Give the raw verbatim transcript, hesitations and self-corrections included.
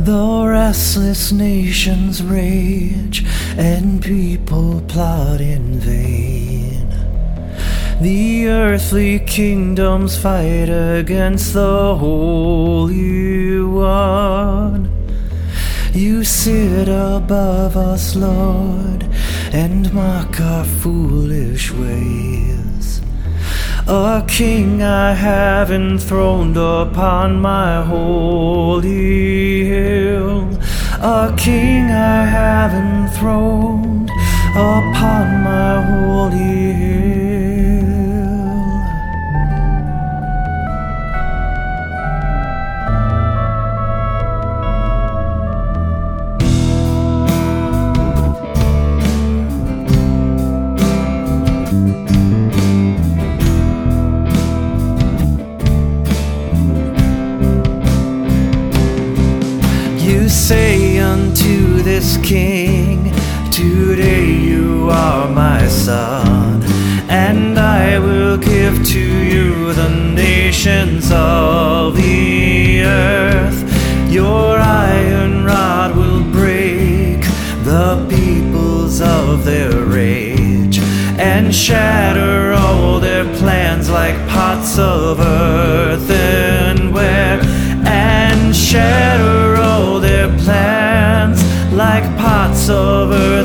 The restless nations rage, and people plot in vain. The earthly kingdoms fight against the Holy One. You sit above us, Lord, and mock our foolish ways. A king I have enthroned upon my holy hill. A king I have enthroned upon my holy hill. You say unto this king, today you are my son, and I will give to you the nations of the earth. Your iron rod will break the peoples of their rage, and shatter all their plans like pots of earthenware, and shatter all their plans like pots of earth